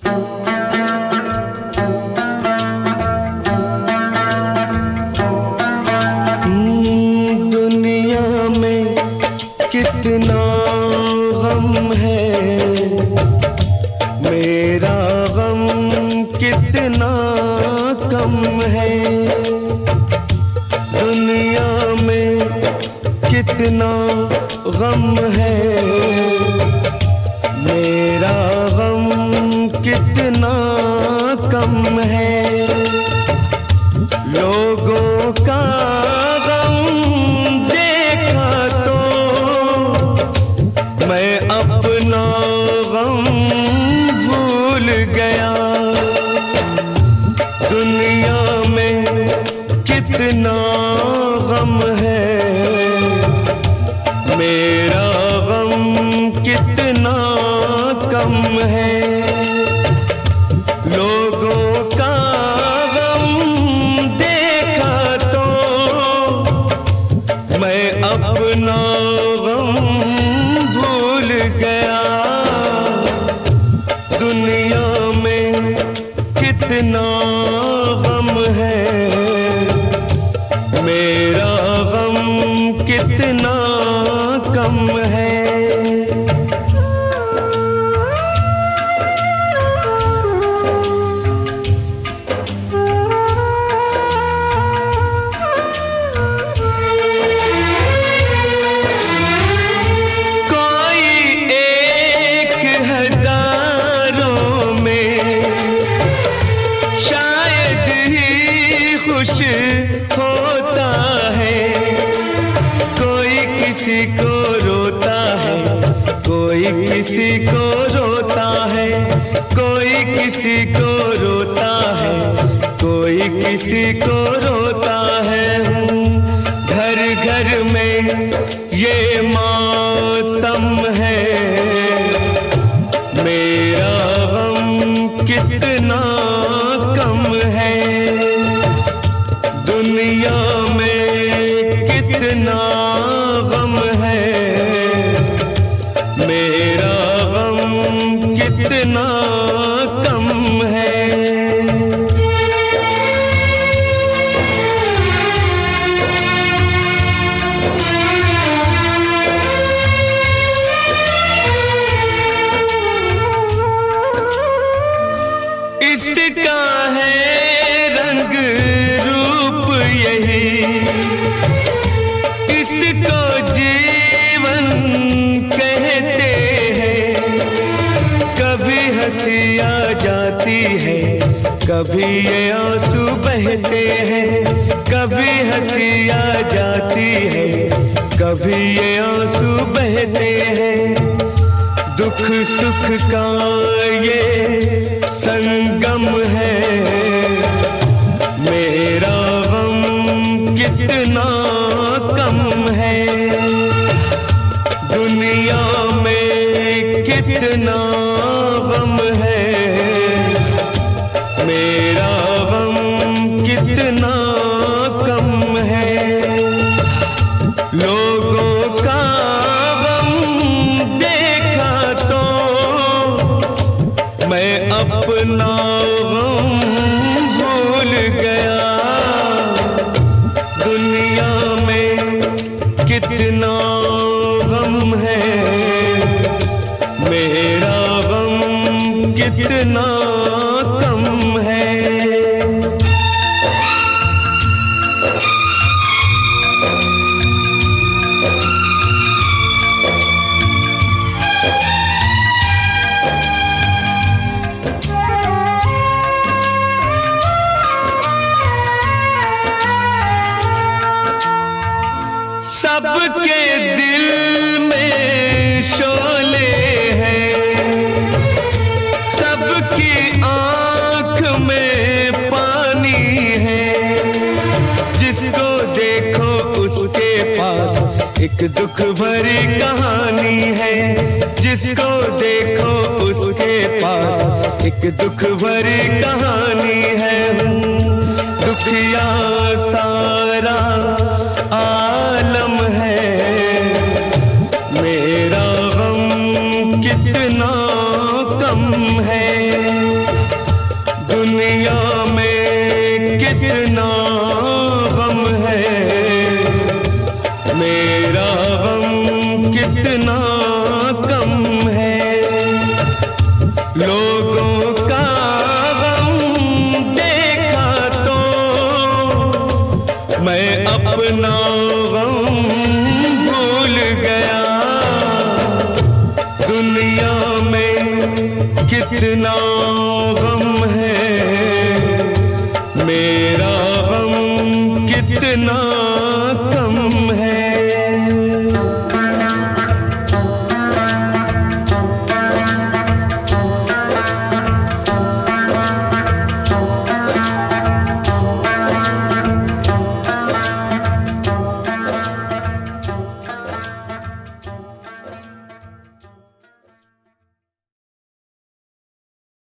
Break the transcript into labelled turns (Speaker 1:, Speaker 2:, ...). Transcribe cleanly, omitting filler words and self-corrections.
Speaker 1: दुनिया में कितना गम है, मेरा गम कितना कम है। दुनिया में कितना गम है, मेरा गम कितना कम है। लोगों का गम देखा तो मैं अपना गम भूल गया। दुनिया में कितना गम है, मेरा गम कितना कम है। लोगों का गम देखा तो मैं अपना गम भूल गया। दुनिया में कितना गम है, मेरा गम कितना कम है। खुश होता है कोई किसी को रोता है, कोई किसी को रोता है, कोई किसी को रोता है, कोई किसी को रोता है। घर घर में ये मातम है, मेरा गम कितना कम है। दुनिया में कितना गम है, मेरा गम कितना कम है। इसका है रंग इसको जीवन कहते हैं। कभी हंसी आ जाती है, कभी ये आंसू बहते हैं। कभी हंसी आ जाती है, कभी ये आंसू बहते हैं। दुख सुख का ये संगम है, मेरा गम कितना कम है। दुनिया में कितना गम है, मेरा गम कितना कम है। लोगों का गम देखा तो मैं अपना गम भूल गया। दुनिया में कितना गम है, मेरा गम कितना कम है। सबके दिल में शोले हैं, सबकी आँख में पानी है। जिसको देखो उसके पास एक दुख भरी कहानी है। जिसको देखो उसके पास एक दुख भरी कहानी है। दुखिया सारा आलम है, मेरा गम कितना कम है। दुनिया में कितना गम है, मेरा गम कितना कम है। लोगों का गम देखा तो मैं अपना गम भूल गया। दुनिया में कितना गम है, मेरा गम कितना